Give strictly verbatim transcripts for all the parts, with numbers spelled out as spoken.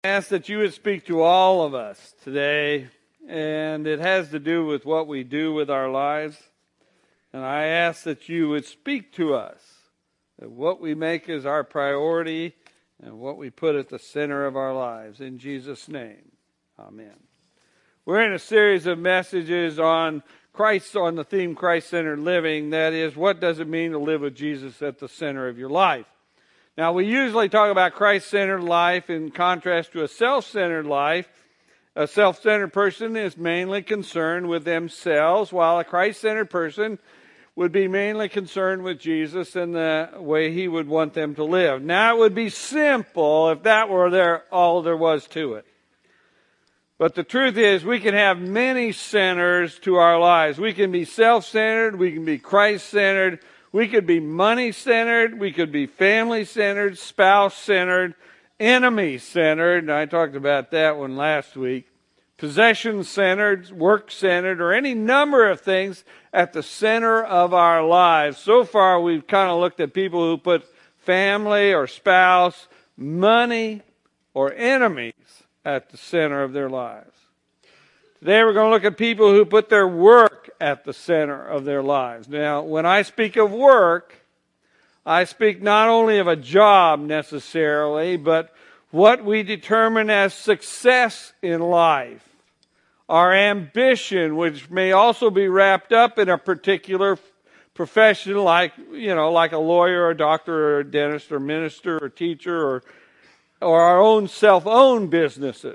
I ask that you would speak to all of us today, and it has to do with what we do with our lives. And I ask that you would speak to us, that what we make as our priority and what we put at the center of our lives. In Jesus' name, amen. We're in a series of messages on Christ, on the theme Christ-centered living. That is, what does it mean to live with Jesus at the center of your life? Now, we usually talk about Christ-centered life in contrast to a self-centered life. A self-centered person is mainly concerned with themselves, while a Christ-centered person would be mainly concerned with Jesus and the way he would want them to live. Now, it would be simple if that were there, all there was to it. But the truth is, we can have many centers to our lives. We can be self-centered, we can be Christ-centered, we could be money-centered, we could be family-centered, spouse-centered, enemy-centered, and I talked about that one last week, possession-centered, work-centered, or any number of things at the center of our lives. So far, we've kind of looked at people who put family or spouse, money, or enemies at the center of their lives. Today we're going to look at people who put their work at the center of their lives. Now, when I speak of work, I speak not only of a job necessarily, but what we determine as success in life. Our ambition, which may also be wrapped up in a particular profession like, you know, like a lawyer or a doctor or a dentist or minister or teacher or, or our own self-owned businesses.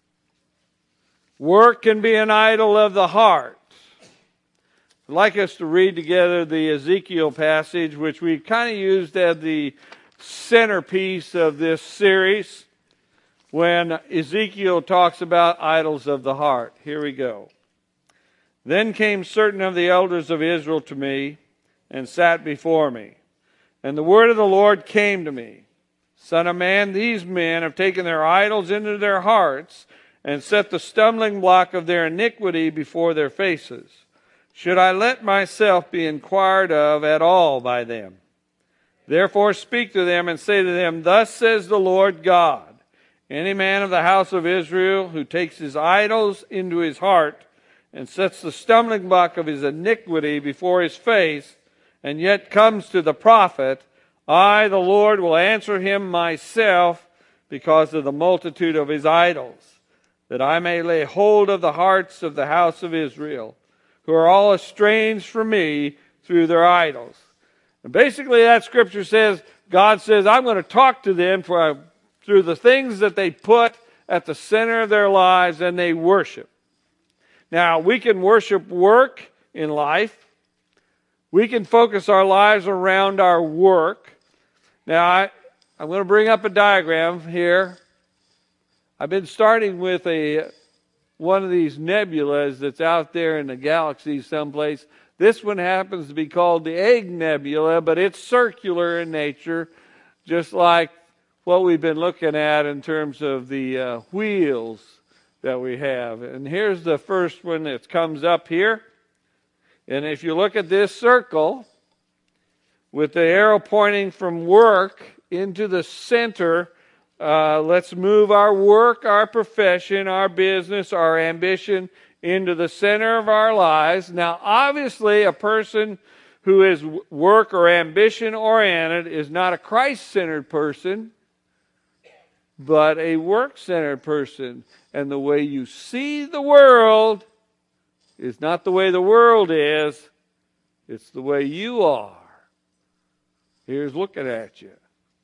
Work can be an idol of the heart. I'd like us to read together the Ezekiel passage, which we've kind of used as the centerpiece of this series, when Ezekiel talks about idols of the heart. Here we go. Then came certain of the elders of Israel to me, and sat before me. And the word of the Lord came to me. Son of man, these men have taken their idols into their hearts, and set the stumbling block of their iniquity before their faces. Should I let myself be inquired of at all by them? Therefore speak to them and say to them, Thus says the Lord God, any man of the house of Israel who takes his idols into his heart and sets the stumbling block of his iniquity before his face, and yet comes to the prophet, I, the Lord, will answer him myself because of the multitude of his idols, that I may lay hold of the hearts of the house of Israel, who are all estranged from me through their idols. And basically that scripture says, God says, I'm going to talk to them for, through the things that they put at the center of their lives and they worship. Now, we can worship work in life. We can focus our lives around our work. Now, I, I'm going to bring up a diagram here. I've been starting with a one of these nebulas that's out there in the galaxy someplace. This one happens to be called the Egg Nebula, but it's circular in nature, just like what we've been looking at in terms of the uh, wheels that we have. And here's the first one that comes up here. And if you look at this circle, with the arrow pointing from work into the center, Uh, let's move our work, our profession, our business, our ambition into the center of our lives. Now, obviously, a person who is work or ambition oriented is not a Christ-centered person, but a work-centered person. And the way you see the world is not the way the world is, it's the way you are. Here's looking at you.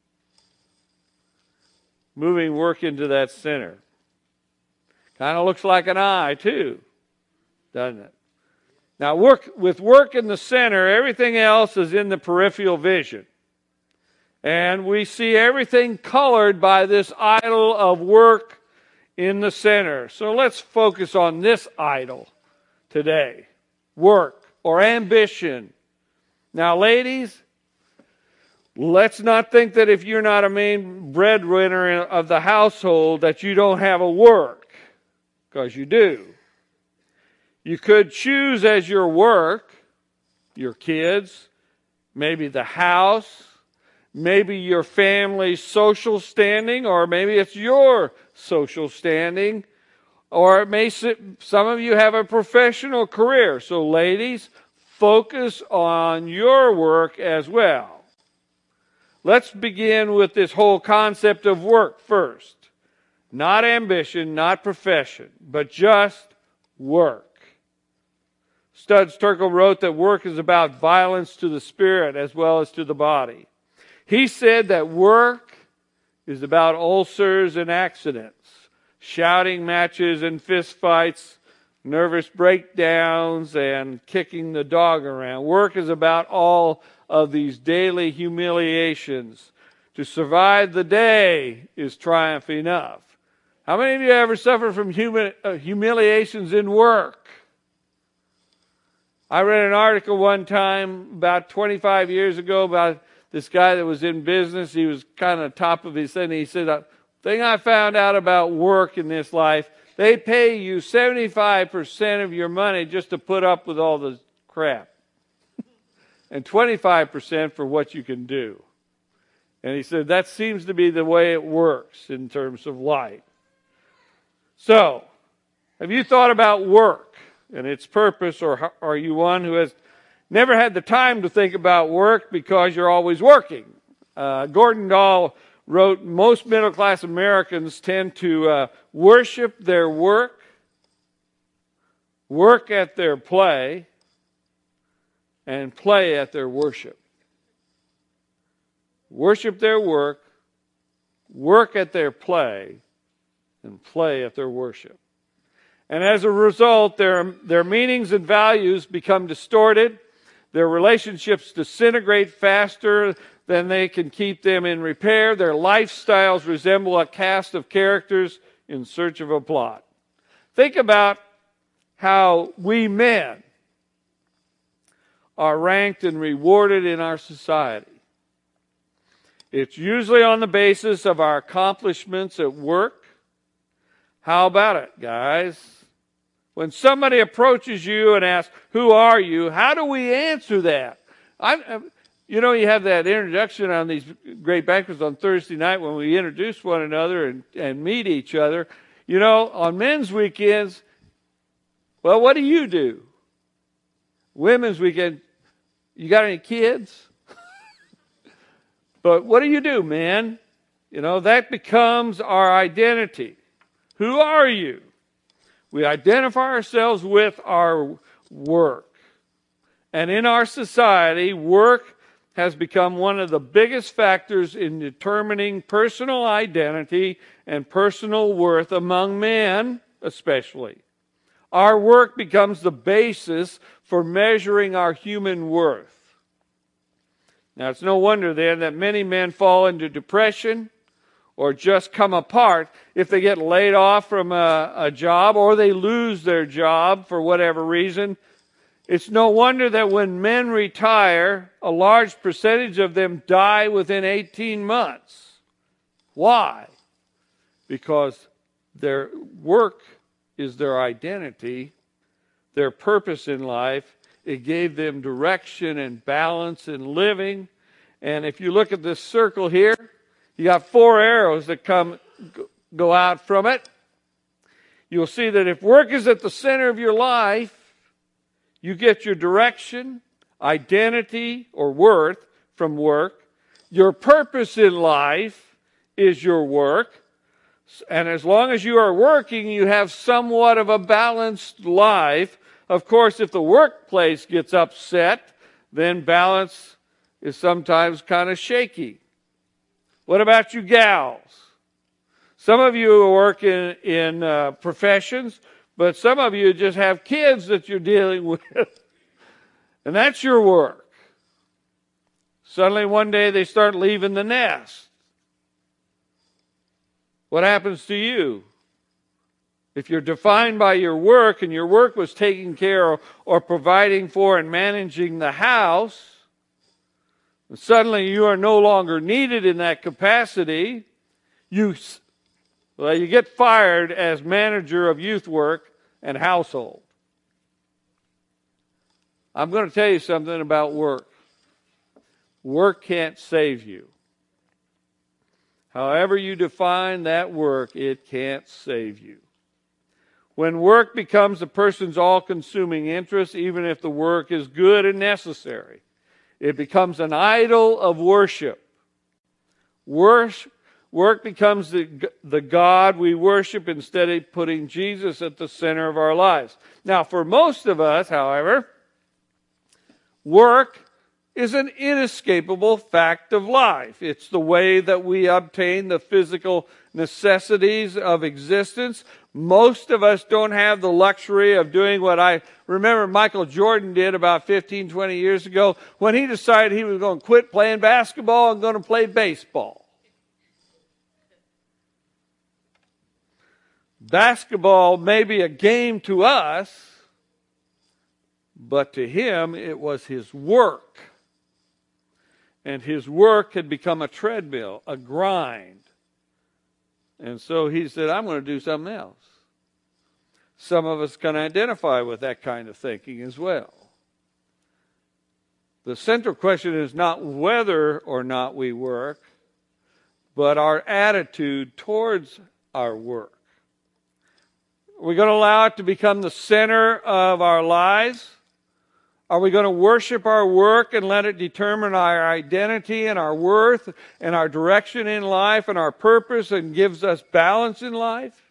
Moving work into that center. Kind of looks like an eye, too, doesn't it? Now, work with work in the center, everything else is in the peripheral vision. And we see everything colored by this idol of work in the center. So let's focus on this idol today. Work or ambition. Now, ladies, let's not think that if you're not a main breadwinner of the household that you don't have a work, because you do. You could choose as your work your kids, maybe the house, maybe your family's social standing, or maybe it's your social standing, or it may some of you have a professional career. So ladies, focus on your work as well. Let's begin with this whole concept of work first. Not ambition, not profession, but just work. Studs Terkel wrote that work is about violence to the spirit as well as to the body. He said that work is about ulcers and accidents, shouting matches and fist fights, nervous breakdowns, and kicking the dog around. Work is about all of these daily humiliations. To survive the day is triumph enough. How many of you ever suffered from humi- uh, humiliations in work? I read an article one time about twenty-five years ago about this guy that was in business. He was kind of top of his thing. He said, the thing I found out about work in this life, they pay you seventy-five percent of your money just to put up with all the crap. And twenty-five percent for what you can do. And he said, that seems to be the way it works in terms of life. So, have you thought about work and its purpose, or are you one who has never had the time to think about work because you're always working? Uh, Gordon Dahl wrote, most middle-class Americans tend to uh, worship their work, work at their play, and play at their worship. Worship their work, work at their play, and play at their worship. And as a result, their, their meanings and values become distorted. Their relationships disintegrate faster than they can keep them in repair. Their lifestyles resemble a cast of characters in search of a plot. Think about how we men are ranked and rewarded in our society. It's usually on the basis of our accomplishments at work. How about it, guys? When somebody approaches you and asks, who are you? How do we answer that? I'm, you know, you have that introduction on these great banquets on Thursday night when we introduce one another and, and meet each other. You know, on men's weekends, well, what do you do? Women's weekend, you got any kids? But what do you do, man? You know, that becomes our identity. Who are you? We identify ourselves with our work. And in our society, work has become one of the biggest factors in determining personal identity and personal worth among men, especially. Our work becomes the basis for measuring our human worth. Now, it's no wonder then that many men fall into depression or just come apart if they get laid off from a, a job or they lose their job for whatever reason. It's no wonder that when men retire, a large percentage of them die within eighteen months. Why? Because their work is their identity, their purpose in life. It gave them direction and balance in living. And if you look at this circle here, you got four arrows that come go out from it. You'll see that if work is at the center of your life, you get your direction, identity, or worth from work. Your purpose in life is your work. And as long as you are working, you have somewhat of a balanced life. Of course, if the workplace gets upset, then balance is sometimes kind of shaky. What about you gals? Some of you work in, in uh, professions, but some of you just have kids that you're dealing with. And that's your work. Suddenly one day they start leaving the nest. What happens to you? If you're defined by your work and your work was taking care of or providing for and managing the house, and suddenly you are no longer needed in that capacity, you, well, you get fired as manager of youth work and household. I'm going to tell you something about work. Work can't save you. However you define that work, it can't save you. When work becomes a person's all-consuming interest, even if the work is good and necessary, it becomes an idol of worship. Worship Work becomes the, the God we worship instead of putting Jesus at the center of our lives. Now, for most of us, however, work is an inescapable fact of life. It's the way that we obtain the physical necessities of existence. Most of us don't have the luxury of doing what I remember Michael Jordan did about fifteen, twenty years ago when he decided he was going to quit playing basketball and going to play baseball. Basketball may be a game to us, but to him it was his work. And his work had become a treadmill, a grind. And so he said, I'm going to do something else. Some of us can identify with that kind of thinking as well. The central question is not whether or not we work, but our attitude towards our work. Are we going to allow it to become the center of our lives? Are we going to worship our work and let it determine our identity and our worth and our direction in life and our purpose and gives us balance in life?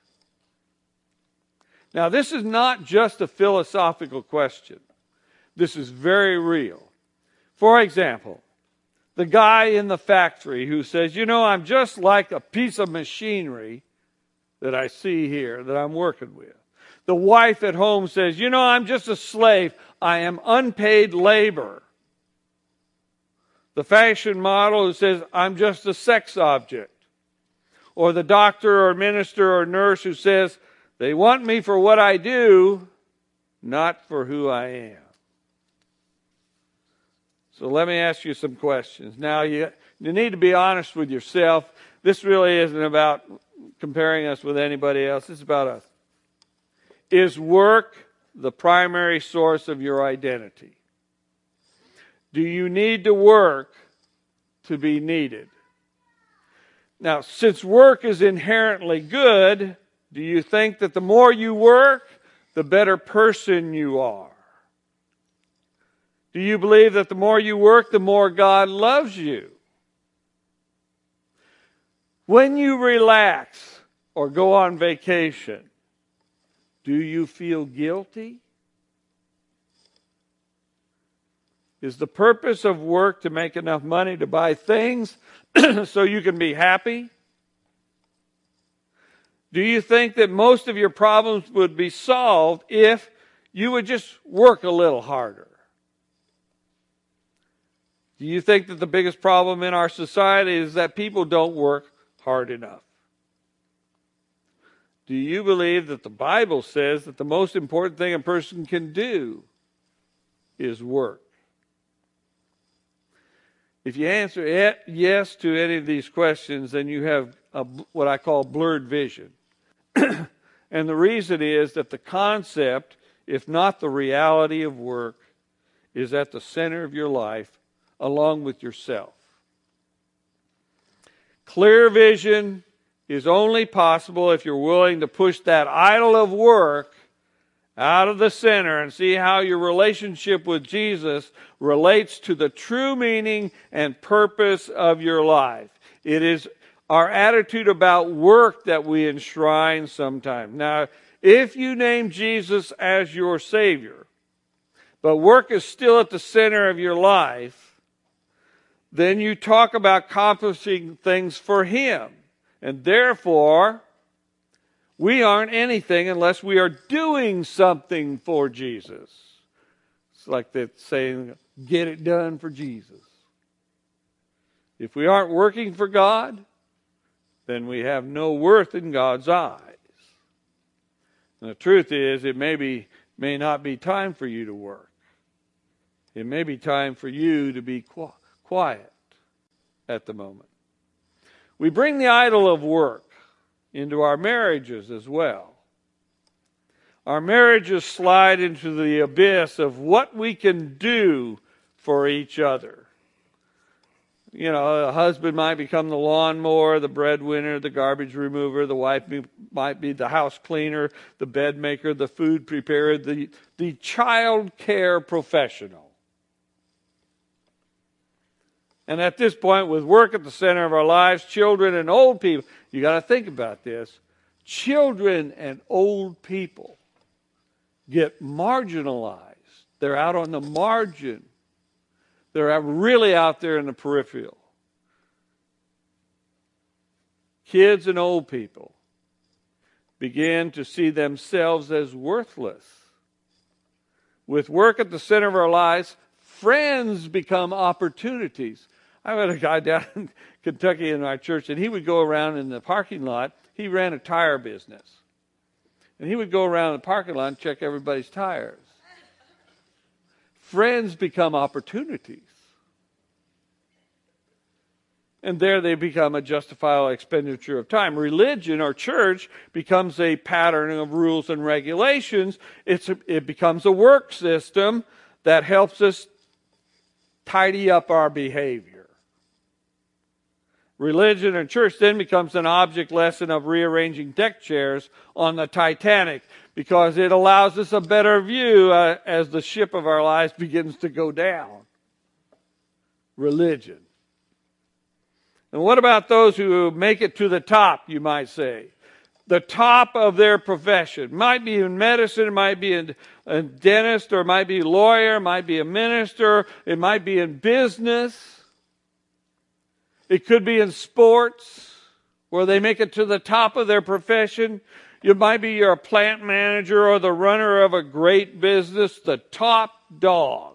Now, this is not just a philosophical question. This is very real. For example, the guy in the factory who says, you know, I'm just like a piece of machinery that I see here, that I'm working with. The wife at home says, you know, I'm just a slave. I am unpaid labor. The fashion model who says, I'm just a sex object. Or the doctor or minister or nurse who says, they want me for what I do, not for who I am. So let me ask you some questions. Now, you, you need to be honest with yourself. This really isn't about comparing us with anybody else. It's about us. Is work the primary source of your identity? Do you need to work to be needed? Now, since work is inherently good, do you think that the more you work, the better person you are? Do you believe that the more you work, the more God loves you? When you relax or go on vacation, do you feel guilty? Is the purpose of work to make enough money to buy things so you can be happy? Do you think that most of your problems would be solved if you would just work a little harder? Do you think that the biggest problem in our society is that people don't work hard enough? Do you believe that the Bible says that the most important thing a person can do is work? If you answer yes to any of these questions, then you have a, what I call blurred vision. And the reason is that the concept, if not the reality of work, is at the center of your life, along with yourself. Clear vision is only possible if you're willing to push that idol of work out of the center and see how your relationship with Jesus relates to the true meaning and purpose of your life. It is our attitude about work that we enshrine sometimes. Now, if you name Jesus as your Savior, but work is still at the center of your life, then you talk about accomplishing things for Him. And therefore, we aren't anything unless we are doing something for Jesus. It's like that saying, get it done for Jesus. If we aren't working for God, then we have no worth in God's eyes. And the truth is, it may be, may not be time for you to work. It may be time for you to be quiet at the moment. We bring the idol of work into our marriages as well. Our marriages slide into the abyss of what we can do for each other. You know, a husband might become the lawnmower, the breadwinner, the garbage remover. The wife be, might be the house cleaner, the bed maker, the food preparer, the, the child care professional. And at this point, with work at the center of our lives, children and old people, you got to think about this. Children and old people get marginalized. They're out on the margin. They're really out there in the peripheral. Kids and old people begin to see themselves as worthless. With work at the center of our lives, friends become opportunities. I had a guy down in Kentucky in our church, and he would go around in the parking lot. He ran a tire business. And he would go around the parking lot and check everybody's tires. Friends become opportunities. And there they become a justifiable expenditure of time. Religion or church becomes a pattern of rules and regulations. It's a, it becomes a work system that helps us tidy up our behavior. Religion and church then becomes an object lesson of rearranging deck chairs on the Titanic, because it allows us a better view uh, as the ship of our lives begins to go down. Religion. And what about those who make it to the top, you might say? The top of their profession. Might be in medicine, it might be in a dentist, or it might be a lawyer, it might be a minister, it might be in business. It could be in sports, where they make it to the top of their profession. You might be you're a plant manager or the runner of a great business, the top dog.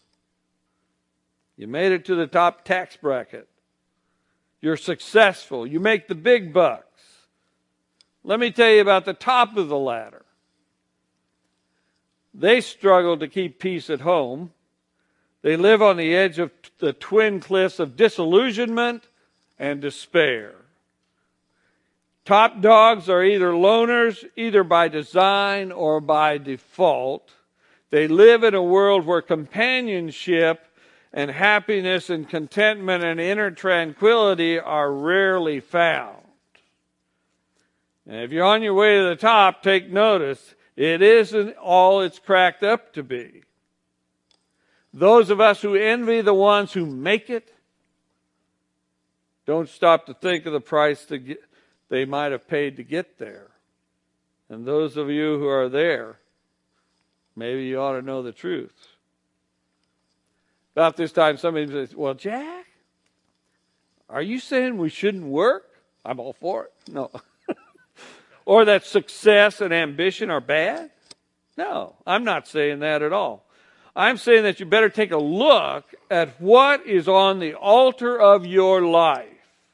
You made it to the top tax bracket. You're successful. You make the big bucks. Let me tell you about the top of the ladder. They struggle to keep peace at home. They live on the edge of the twin cliffs of disillusionment and despair. Top dogs are either loners, either by design or by default. They live in a world where companionship and happiness and contentment and inner tranquility are rarely found. And if you're on your way to the top, take notice, it isn't all it's cracked up to be. Those of us who envy the ones who make it don't stop to think of the price to get, they might have paid to get there. And those of you who are there, maybe you ought to know the truth. About this time, somebody says, well, Jack, are you saying we shouldn't work? I'm all for it. No. Or that success and ambition are bad? No, I'm not saying that at all. I'm saying that you better take a look at what is on the altar of your life.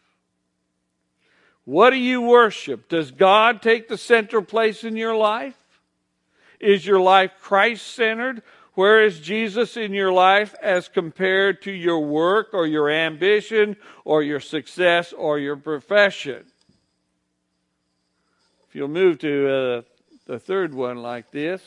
What do you worship? Does God take the central place in your life? Is your life Christ-centered? Where is Jesus in your life as compared to your work or your ambition or your success or your profession? If you'll move to uh, the third one like this.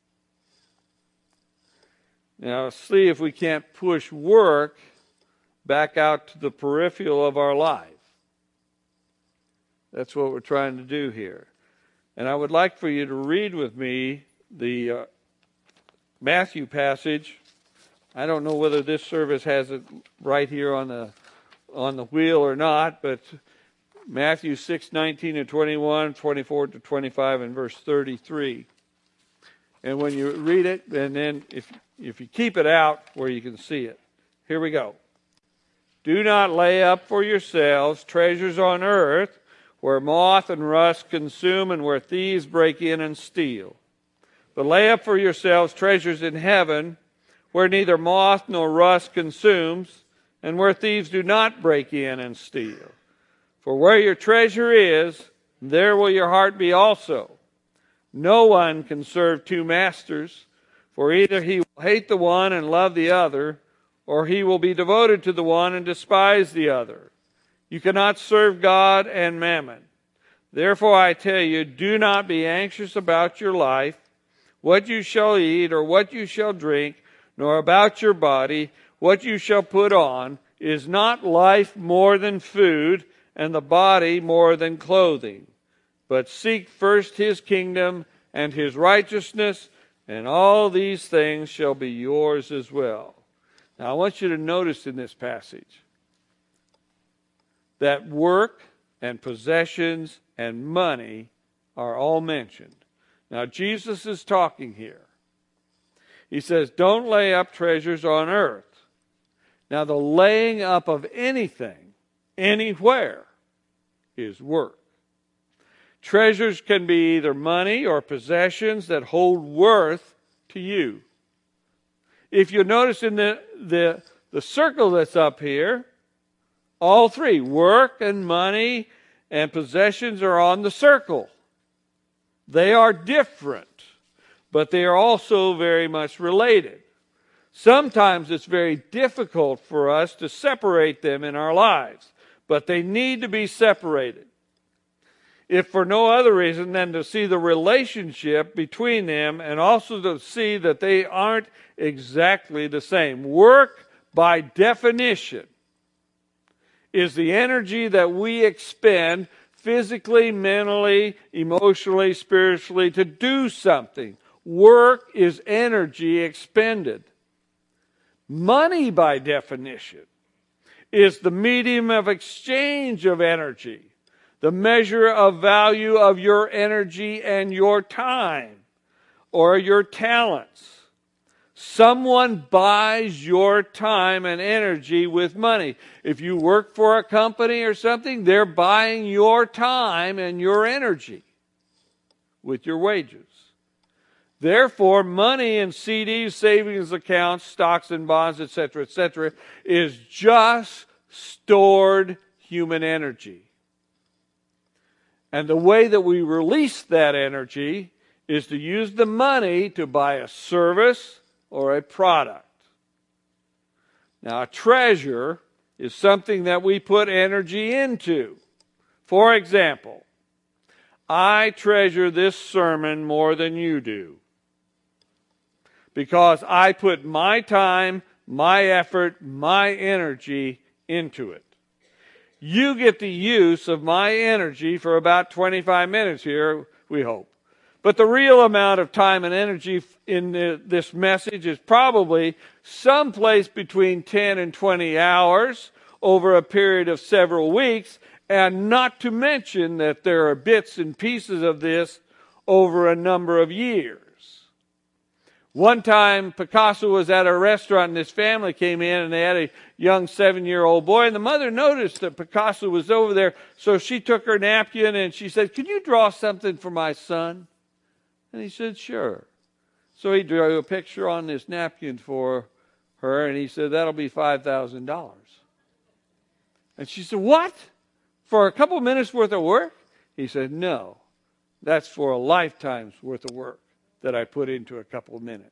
Now, see if we can't push work back out to the peripheral of our life. That's what we're trying to do here. And I would like for you to read with me the uh, Matthew passage. I don't know whether this service has it right here on the on the wheel or not, but Matthew six, nineteen to twenty-one, twenty-four to twenty-five, and verse thirty-three. And when you read it, and then if if you keep it out where you can see it. Here we go. Do not lay up for yourselves treasures on earth, where moth and rust consume and where thieves break in and steal. But lay up for yourselves treasures in heaven, where neither moth nor rust consumes, and where thieves do not break in and steal. For where your treasure is, there will your heart be also. No one can serve two masters, for either he will hate the one and love the other, or he will be devoted to the one and despise the other. You cannot serve God and mammon. Therefore I tell you, do not be anxious about your life, what you shall eat or what you shall drink, nor about your body, what you shall put on. Is not life more than food, and the body more than clothing? But seek first his kingdom and his righteousness, and all these things shall be yours as well. Now I want you to notice in this passage that work and possessions and money are all mentioned. Now Jesus is talking here. He says, don't lay up treasures on earth. Now the laying up of anything, anywhere, is work. Treasures can be either money or possessions that hold worth to you. If you notice in the, the, the circle that's up here, all three, work and money and possessions, are on the circle. They are different, but they are also very much related. Sometimes it's very difficult for us to separate them in our lives, but they need to be separated. If for no other reason than to see the relationship between them, and also to see that they aren't exactly the same. Work, by definition, is the energy that we expend physically, mentally, emotionally, spiritually to do something. Work is energy expended. Money, by definition, is the medium of exchange of energy, the measure of value of your energy and your time or your talents. Someone buys your time and energy with money. If you work for a company or something, they're buying your time and your energy with your wages. Therefore, money in C Ds, savings accounts, stocks and bonds, et cetera, et cetera, is just stored human energy. And the way that we release that energy is to use the money to buy a service or a product. Now, a treasure is something that we put energy into. For example, I treasure this sermon more than you do, because I put my time, my effort, my energy into it. You get the use of my energy for about twenty-five minutes here, we hope. But the real amount of time and energy in the, this message is probably someplace between ten and twenty hours over a period of several weeks, and not to mention that there are bits and pieces of this over a number of years. One time, Picasso was at a restaurant and his family came in and they had a young seven-year-old boy, and the mother noticed that Picasso was over there, so she took her napkin and she said, "Can you draw something for my son?" And he said, "Sure." So he drew a picture on this napkin for her, and he said, "That'll be five thousand dollars. And she said, "What? For a couple minutes worth of work?" He said, "No, that's for a lifetime's worth of work that I put into a couple of minutes."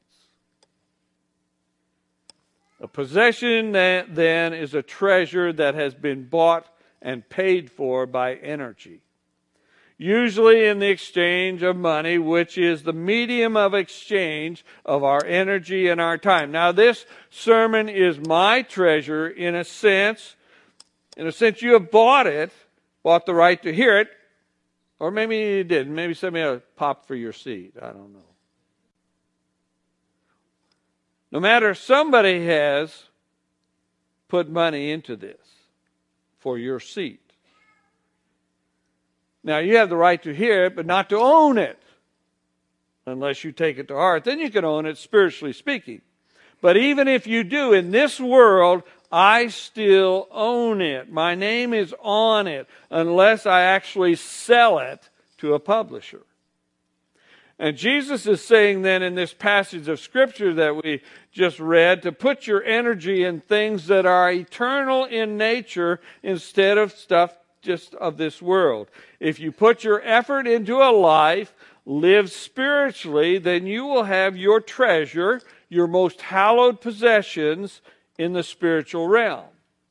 A possession then is a treasure that has been bought and paid for by energy, usually in the exchange of money, which is the medium of exchange of our energy and our time. Now, this sermon is my treasure in a sense. In a sense, you have bought it, bought the right to hear it, or maybe you didn't. Maybe somebody had a pop for your seat. I don't know. No matter, somebody has put money into this for your seat. Now, you have the right to hear it, but not to own it, unless you take it to heart. Then you can own it, spiritually speaking. But even if you do, in this world, I still own it. My name is on it, unless I actually sell it to a publisher. And Jesus is saying then in this passage of Scripture that we just read, to put your energy in things that are eternal in nature instead of stuff just of this world. If you put your effort into a life, live spiritually, then you will have your treasure, your most hallowed possessions in the spiritual realm.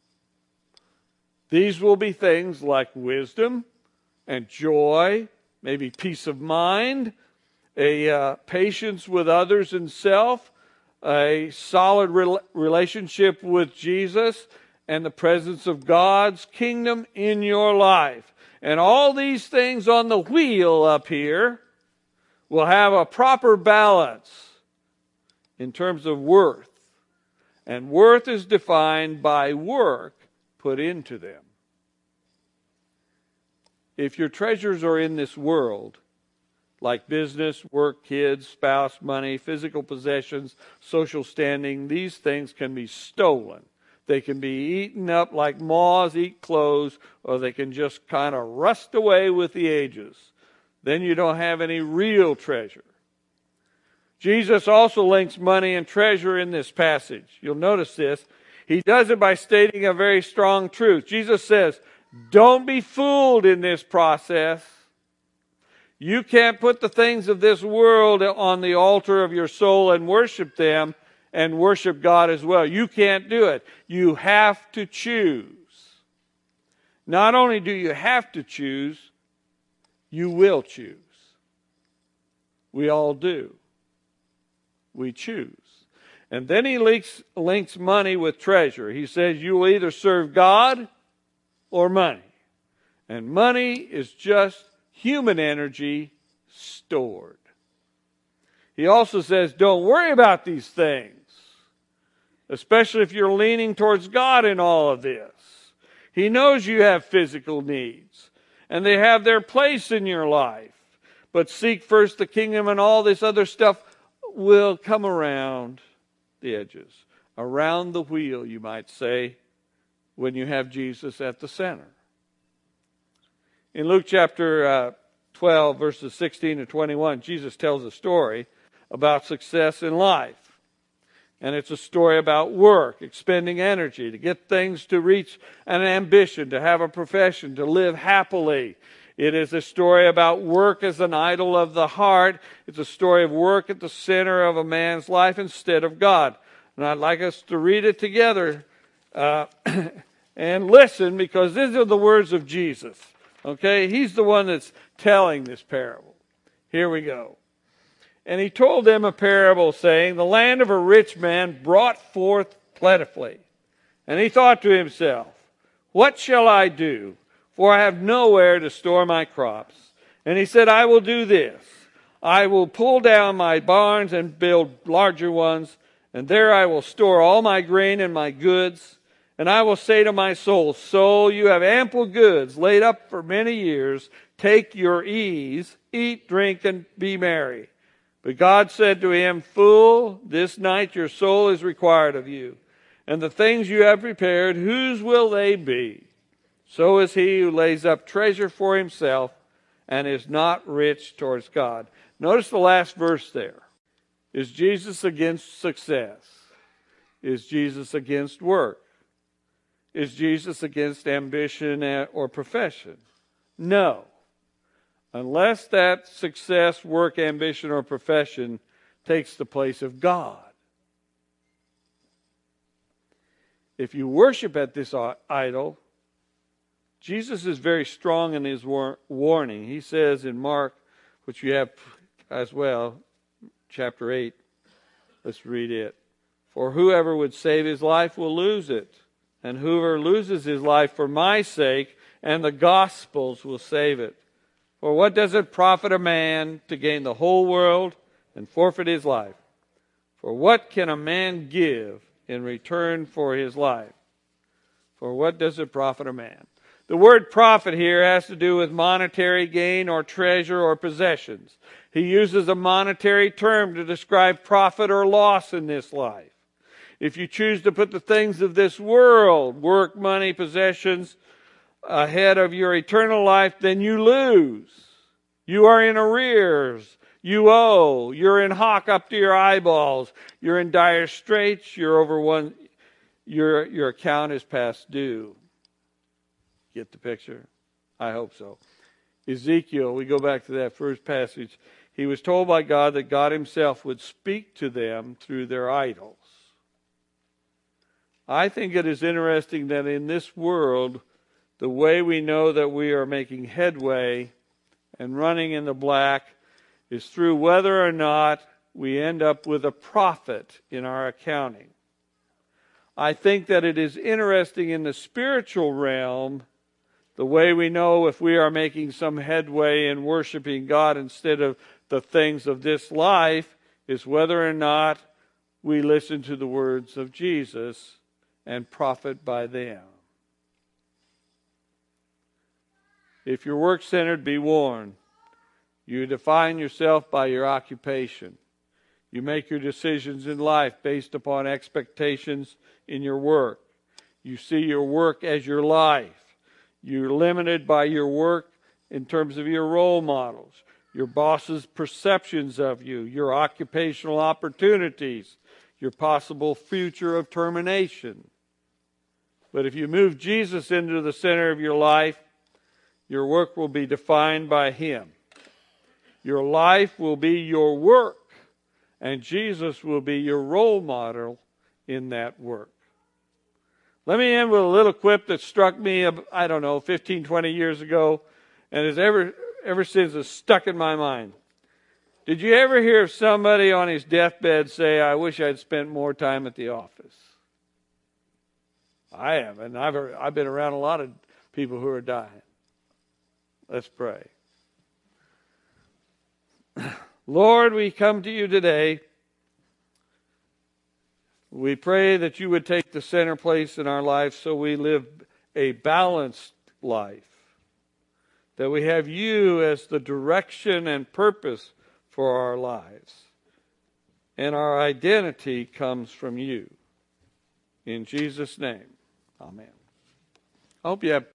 These will be things like wisdom and joy, maybe peace of mind, a uh, patience with others and self, a solid re- relationship with Jesus, and the presence of God's kingdom in your life. And all these things on the wheel up here will have a proper balance in terms of worth. And worth is defined by work put into them. If your treasures are in this world, like business, work, kids, spouse, money, physical possessions, social standing, these things can be stolen. They can be eaten up like moths eat clothes, or they can just kind of rust away with the ages. Then you don't have any real treasure. Jesus also links money and treasure in this passage. You'll notice this. He does it by stating a very strong truth. Jesus says, don't be fooled in this process. You can't put the things of this world on the altar of your soul and worship them and worship God as well. You can't do it. You have to choose. Not only do you have to choose, you will choose. We all do. We choose. And then he links, links money with treasure. He says you will either serve God or money. And money is just human energy stored. He also says don't worry about these things, especially if you're leaning towards God in all of this. He knows you have physical needs, and they have their place in your life. But seek first the kingdom, and all this other stuff will come around the edges, around the wheel, you might say, when you have Jesus at the center. In Luke chapter uh, twelve, verses sixteen to twenty-one, Jesus tells a story about success in life. And it's a story about work, expending energy to get things, to reach an ambition, to have a profession, to live happily. It is a story about work as an idol of the heart. It's a story of work at the center of a man's life instead of God. And I'd like us to read it together uh, and listen, because these are the words of Jesus. Okay? He's the one that's telling this parable. Here we go. And he told them a parable, saying, the land of a rich man brought forth plentifully. And he thought to himself, what shall I do? For I have nowhere to store my crops. And he said, I will do this. I will pull down my barns and build larger ones, and there I will store all my grain and my goods. And I will say to my soul, soul, you have ample goods laid up for many years. Take your ease, eat, drink, and be merry. But God said to him, fool, this night your soul is required of you. And the things you have prepared, whose will they be? So is he who lays up treasure for himself and is not rich towards God. Notice the last verse there. Is Jesus against success? Is Jesus against work? Is Jesus against ambition or profession? No. Unless that success, work, ambition, or profession takes the place of God. If you worship at this idol, Jesus is very strong in his war- warning. He says in Mark, which you have as well, chapter eight, let's read it. For whoever would save his life will lose it, and whoever loses his life for my sake and the gospel's will save it. For what does it profit a man to gain the whole world and forfeit his life? For what can a man give in return for his life? For what does it profit a man? The word profit here has to do with monetary gain or treasure or possessions. He uses a monetary term to describe profit or loss in this life. If you choose to put the things of this world, work, money, possessions, ahead of your eternal life, then you lose. You are in arrears. You owe. You're in hock up to your eyeballs. You're in dire straits. You're over one. Your, your account is past due. Get the picture? I hope so. Ezekiel, we go back to that first passage. He was told by God that God himself would speak to them through their idols. I think it is interesting that in this world, the way we know that we are making headway and running in the black is through whether or not we end up with a profit in our accounting. I think that it is interesting in the spiritual realm, the way we know if we are making some headway in worshiping God instead of the things of this life is whether or not we listen to the words of Jesus and profit by them. If you're work-centered, be warned. You define yourself by your occupation. You make your decisions in life based upon expectations in your work. You see your work as your life. You're limited by your work in terms of your role models, your boss's perceptions of you, your occupational opportunities, your possible future of termination. But if you move Jesus into the center of your life, your work will be defined by Him. Your life will be your work, and Jesus will be your role model in that work. Let me end with a little quip that struck me, I don't know, fifteen, twenty years ago, and has ever, ever since has stuck in my mind. Did you ever hear of somebody on his deathbed say, "I wish I'd spent more time at the office"? I have, and I've, I've been around a lot of people who are dying. Let's pray. Lord, we come to you today. We pray that you would take the center place in our life so we live a balanced life. That we have you as the direction and purpose for our lives. And our identity comes from you. In Jesus' name, amen. I hope you have